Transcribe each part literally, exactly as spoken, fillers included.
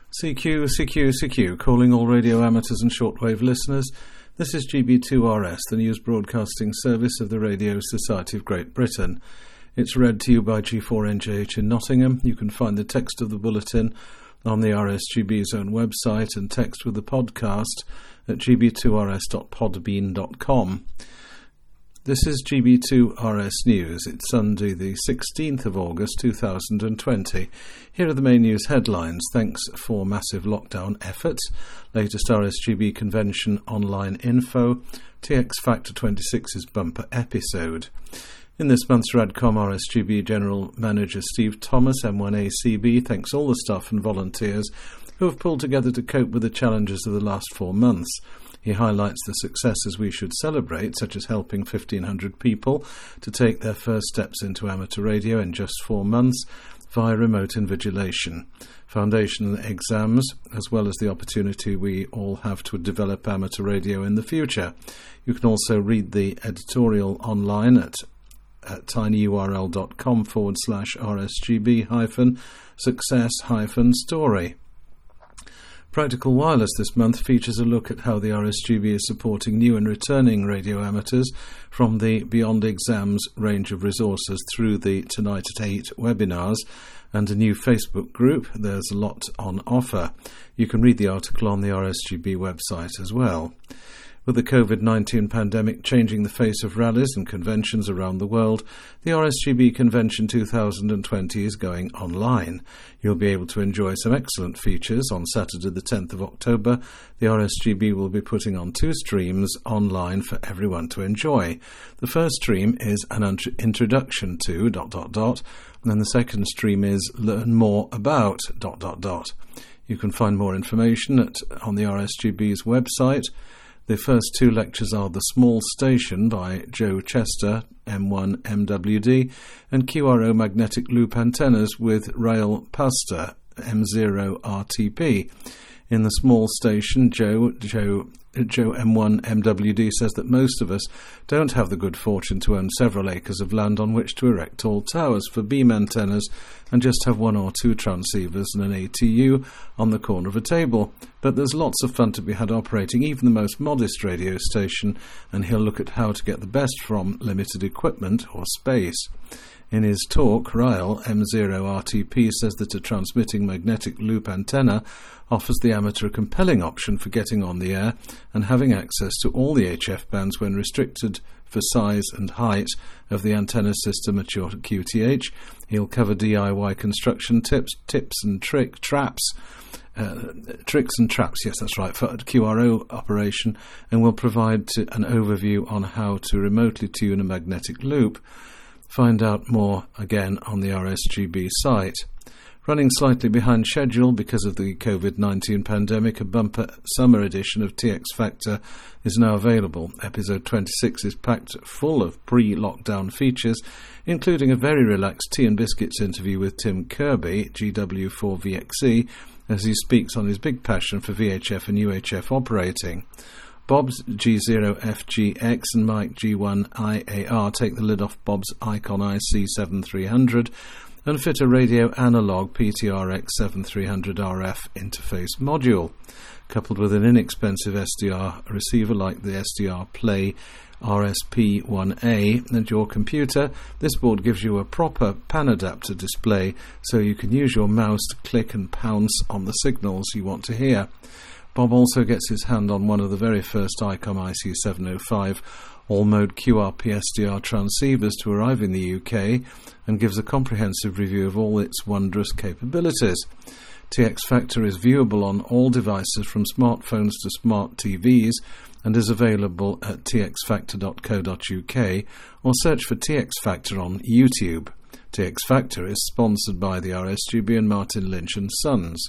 C Q, C Q, C Q, calling all radio amateurs and shortwave listeners. This is G B two R S, the news broadcasting service of the Radio Society of Great Britain. It's read to you by G four N J H in Nottingham. You can find the text of the bulletin on the R S G B's own website and text with the podcast at g b two r s dot podbean dot com. This is G B two R S News. It's Sunday the sixteenth of August two thousand twenty. Here are the main news headlines. Thanks for massive lockdown efforts. Latest R S G B convention online info. T X Factor twenty-six's bumper episode. In this month's Radcom R S G B General Manager Steve Thomas, M one A C B, thanks all the staff and volunteers who have pulled together to cope with the challenges of the last four months. He highlights the successes we should celebrate, such as helping fifteen hundred people to take their first steps into amateur radio in just four months via remote invigilation, foundation exams, as well as the opportunity we all have to develop amateur radio in the future. You can also read the editorial online at, at tinyurl.com forward slash rsgb hyphen success hyphen story. Practical Wireless this month features a look at how the R S G B is supporting new and returning radio amateurs from the Beyond Exams range of resources through the Tonight at eight webinars and a new Facebook group. There's a lot on offer. You can read the article on the R S G B website as well. With the covid nineteen pandemic changing the face of rallies and conventions around the world, the R S G B Convention two thousand twenty is going online. You'll be able to enjoy some excellent features. On Saturday the tenth of October, the R S G B will be putting on two streams online for everyone to enjoy. The first stream is an introduction to dot dot dot, and then the second stream is learn more about dot dot dot. You can find more information at on the R S G B's website. The first two lectures are The Small Station by Joe Chester, M one M W D, and Q R O Magnetic Loop Antennas with Rail Pastor, M zero R T P. In The Small Station, Joe, Joe, Joe M one M W D says that most of us don't have the good fortune to own several acres of land on which to erect tall towers for beam antennas and just have one or two transceivers and an A T U on the corner of a table. But there's lots of fun to be had operating even the most modest radio station, and he'll look at how to get the best from limited equipment or space. In his talk, Rail M zero R T P says that a transmitting magnetic loop antenna offers the amateur a compelling option for getting on the air and having access to all the H F bands when restricted for size and height of the antenna system at your Q T H. He'll cover D I Y construction tips, tips and trick traps, uh, tricks and traps, yes, that's right, for Q R O operation, and will provide to, an overview on how to remotely tune a magnetic loop. Find out more again on the R S G B site. Running slightly behind schedule because of the covid nineteen pandemic, a bumper summer edition of T X Factor is now available. Episode twenty-six is packed full of pre-lockdown features, including a very relaxed Tea and Biscuits interview with Tim Kirby, G W four V X E, as he speaks on his big passion for V H F and U H F operating. Bob's G zero F G X and Mike G one I A R take the lid off Bob's Icon I C seventy-three hundred and fit a radio analog P T R X seventy-three hundred R F interface module. Coupled with an inexpensive S D R receiver like the S D R Play R S P one A and your computer, this board gives you a proper pan adapter display so you can use your mouse to click and pounce on the signals you want to hear. Bob also gets his hand on one of the very first ICOM I C seven oh five all-mode Q R P S D R transceivers to arrive in the U K and gives a comprehensive review of all its wondrous capabilities. T X Factor is viewable on all devices from smartphones to smart T Vs and is available at t x factor dot co dot u k or search for T X Factor on YouTube. T X Factor is sponsored by the R S G B and Martin Lynch and Sons.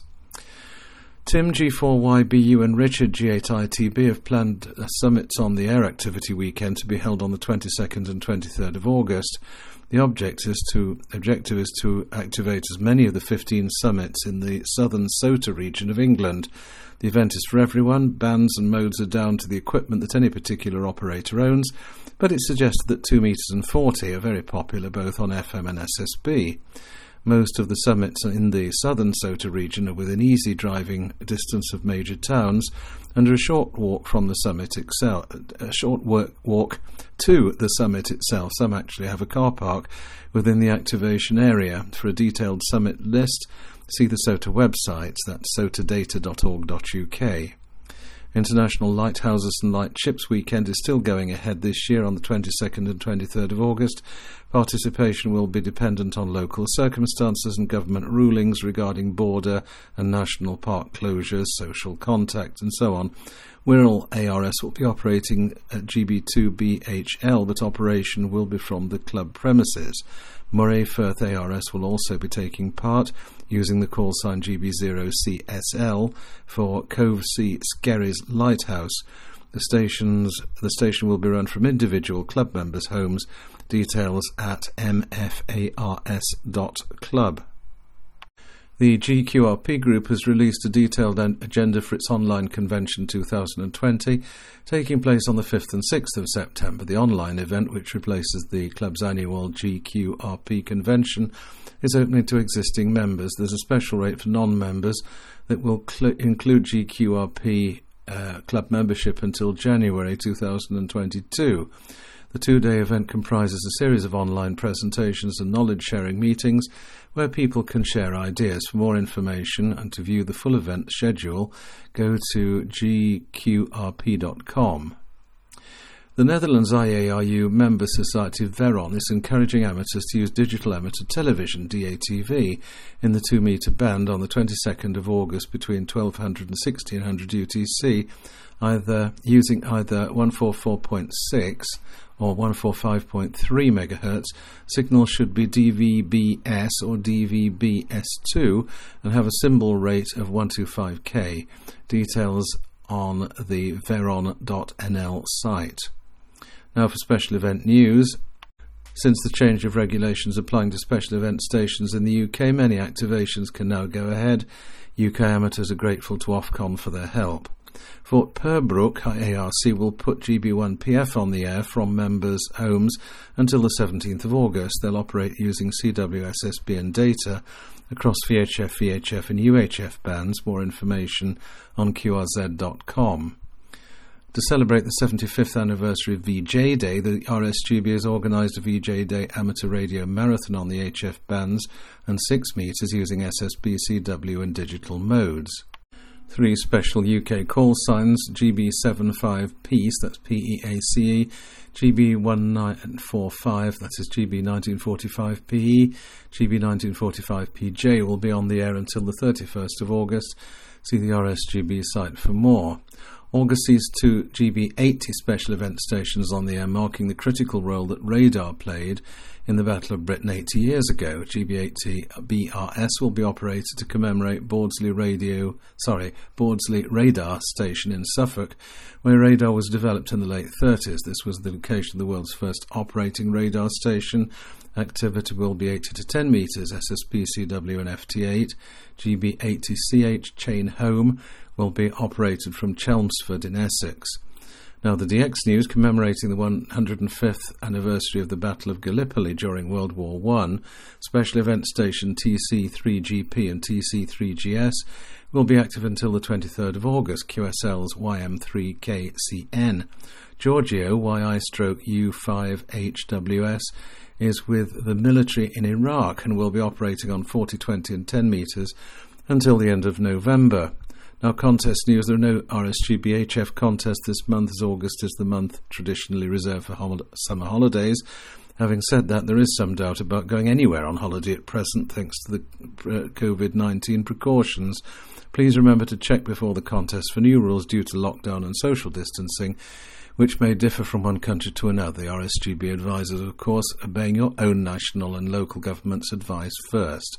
Tim G four Y B U and Richard G eight I T B have planned summits on the Air Activity Weekend to be held on the twenty-second and twenty-third of August. The object is to, objective is to activate as many of the fifteen summits in the southern S O T A region of England. The event is for everyone. Bands and modes are down to the equipment that any particular operator owns, but it's suggested that two meters and forty are very popular both on F M and S S B. Most of the summits in the southern SOTA region are within easy driving distance of major towns and are a short walk from the summit itself, a short work, walk to the summit itself. Some actually have a car park within the activation area. For a detailed summit list, see the SOTA website, that's sota data dot org dot U K. International Lighthouses and Lightships Weekend is still going ahead this year on the twenty-second and twenty-third of August. Participation will be dependent on local circumstances and government rulings regarding border and national park closures, social contact and so on. Wirral A R S will be operating at G B two B H L, but operation will be from the club premises. Moray Firth A R S will also be taking part, using the call sign G B zero C S L for Cove C Skerries Lighthouse. The stations, the station will be run from individual club members' homes. Details at m f a r s dot club. The G Q R P Group has released a detailed agenda for its online convention two thousand twenty, taking place on the fifth and sixth of September. The online event, which replaces the club's annual G Q R P convention, is opening to existing members. There's a special rate for non-members that will cl- include G Q R P uh, club membership until January two thousand twenty-two. The two-day event comprises a series of online presentations and knowledge-sharing meetings where people can share ideas. For more information and to view the full event schedule, go to g q r p dot com. The Netherlands I A R U member society Veron is encouraging amateurs to use digital amateur television, D A T V, in the two metre band on the twenty-second of August between twelve hundred and sixteen hundred U T C, either using either one forty-four point six or one forty-five point three megahertz. Signal should be D V B S or D V B S two and have a symbol rate of one twenty-five K. Details on the veron dot n l site. Now for special event news. Since the change of regulations applying to special event stations in the U K, many activations can now go ahead. U K amateurs are grateful to Ofcom for their help. Fort Purbrook A R C will put G B one P F on the air from members' homes until the seventeenth of August. They'll operate using C W S S B N data across V H F, V H F and U H F bands. More information on q r z dot com. To celebrate the seventy-fifth anniversary of V J Day, the R S G B has organised a V J Day amateur radio marathon on the H F bands and six metres using S S B C W and digital modes. Three special U K call signs, G B seventy-five P, that's P E A C E, G B nineteen forty-five, that is G B nineteen forty-five P E, G B nineteen forty-five P J will be on the air until the thirty-first of August. See the R S G B site for more. August sees two G B eighty special event stations on the air, marking the critical role that radar played in the Battle of Britain eighty years ago. G B eighty B R S will be operated to commemorate Bawdsley Radio, sorry, Bawdsley Radar Station in Suffolk, where radar was developed in the late thirties. This was the location of the world's first operating radar station. Activity will be eighty to ten metres, S S B C W and F T eight. G B eighty C H Chain Home will be operated from Chelmsford in Essex. Now the D X News, commemorating the one hundred fifth anniversary of the Battle of Gallipoli during World War One, special event station T C three G P and T C three G S will be active until the twenty-third of August. Q S L's Y M three K C N. Giorgio Y I U five H W S is with the military in Iraq and will be operating on forty, twenty and ten metres until the end of November. Now, contest news. There are no R S G B H F contests this month, as August is the month traditionally reserved for hol- summer holidays. Having said that, there is some doubt about going anywhere on holiday at present, thanks to the uh, covid nineteen precautions. Please remember to check before the contest for new rules due to lockdown and social distancing, which may differ from one country to another. The R S G B advises, of course, obeying your own national and local government's advice first.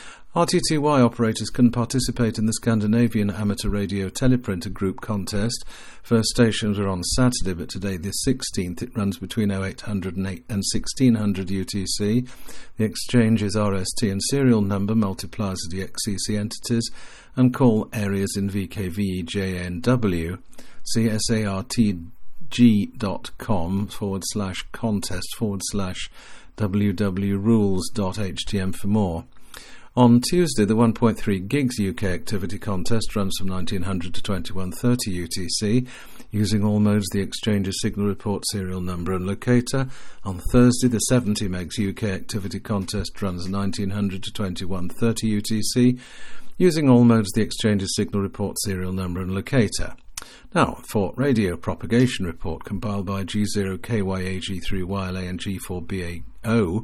R T T Y operators can participate in the Scandinavian Amateur Radio Teleprinter Group contest. First stations are on Saturday, but today the sixteenth. It runs between oh eight hundred and sixteen hundred U T C. The exchange is R S T and serial number, multipliers of the X C C entities, and call areas in V K V E J N W. See sartg.com forward slash contest forward slash www rules.htm for more. On Tuesday, the one point three gigs U K activity contest runs from nineteen hundred to twenty-one thirty U T C, using all modes the exchange's signal report serial number and locator. On Thursday, the seventy megs U K activity contest runs nineteen hundred to twenty-one thirty U T C, using all modes the exchange's signal report serial number and locator. Now, for radio propagation report compiled by G zero K Y A G three Y L A and G four B A O,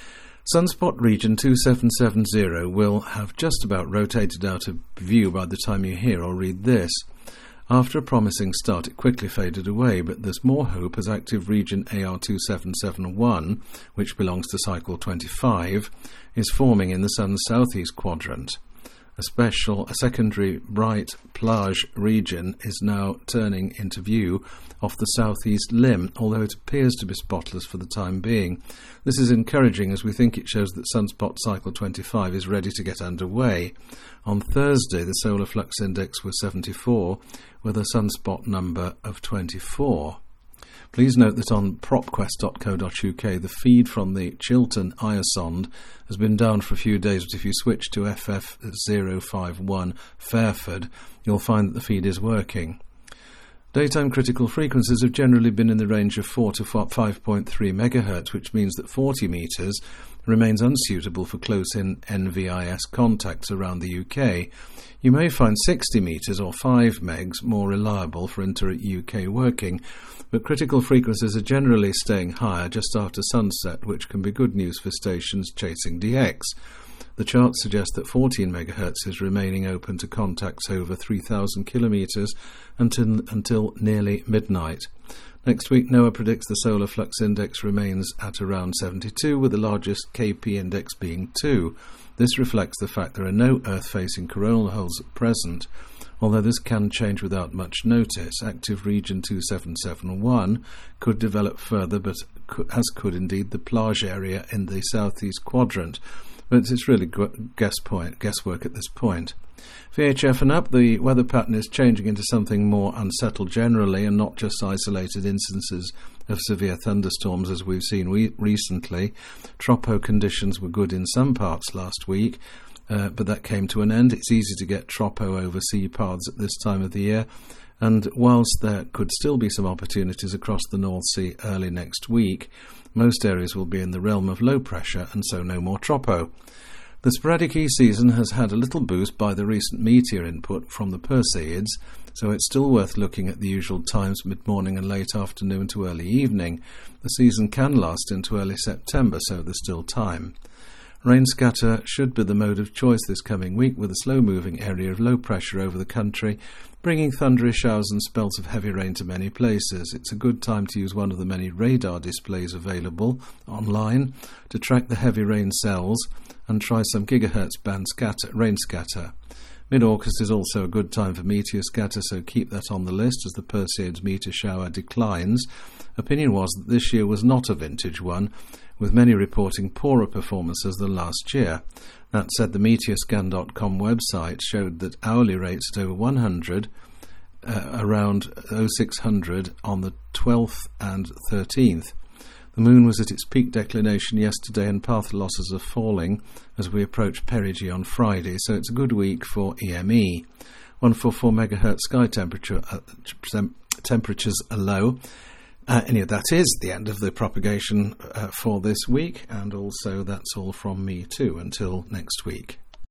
Sunspot region two seven seven zero will have just about rotated out of view by the time you hear or read this. After a promising start, it quickly faded away, but there's more hope as active region A R two seven seven one, which belongs to cycle twenty-five, is forming in the Sun's southeast quadrant. A special, a secondary bright plage region is now turning into view off the southeast limb, although it appears to be spotless for the time being. This is encouraging as we think it shows that Sunspot Cycle twenty-five is ready to get underway. On Thursday, the solar flux index was seventy-four, with a sunspot number of twenty-four. Please note that on propquest dot co dot U K, the feed from the Chiltern Iosonde has been down for a few days, but if you switch to F F zero five one Fairford, you'll find that the feed is working. Daytime critical frequencies have generally been in the range of four to five point three megahertz, which means that forty metres remains unsuitable for close-in N V I S contacts around the U K. You may find sixty metres or five megs more reliable for inter-U K working, but critical frequencies are generally staying higher just after sunset, which can be good news for stations chasing D X. The chart suggests that fourteen megahertz is remaining open to contacts over three thousand kilometres until, until nearly midnight. Next week, NOAA predicts the solar flux index remains at around seventy-two, with the largest K P index being two. This reflects the fact there are no Earth-facing coronal holes at present, although this can change without much notice. Active region two seven seven one could develop further, but as could indeed the plage area in the southeast quadrant. But it's really guess point, guesswork at this point. V H F and up, the weather pattern is changing into something more unsettled generally, and not just isolated instances of severe thunderstorms as we've seen we- recently. Tropo conditions were good in some parts last week, uh, but that came to an end. It's easy to get tropo over sea paths at this time of the year, and whilst there could still be some opportunities across the North Sea early next week, most areas will be in the realm of low pressure, and so no more tropo. The sporadic E-season has had a little boost by the recent meteor input from the Perseids, so it's still worth looking at the usual times, mid-morning and late afternoon to early evening. The season can last into early September, so there's still time. Rain scatter should be the mode of choice this coming week, with a slow-moving area of low pressure over the country, bringing thundery showers and spells of heavy rain to many places. It's a good time to use one of the many radar displays available online to track the heavy rain cells and try some gigahertz band scatter, rain scatter. Mid-August is also a good time for meteor scatter, so keep that on the list as the Perseids meteor shower declines. Opinion was that this year was not a vintage one, with many reporting poorer performances than last year. That said, the meteor scan dot com website showed that hourly rates at over one hundred, uh, around oh six hundred on the twelfth and thirteenth. The moon was at its peak declination yesterday, and path losses are falling as we approach perigee on Friday, so it's a good week for E M E. one hundred forty-four megahertz sky temperature uh, temperatures are low. Uh, anyway, that is the end of the propagation uh, for this week, and also that's all from me too. Until next week.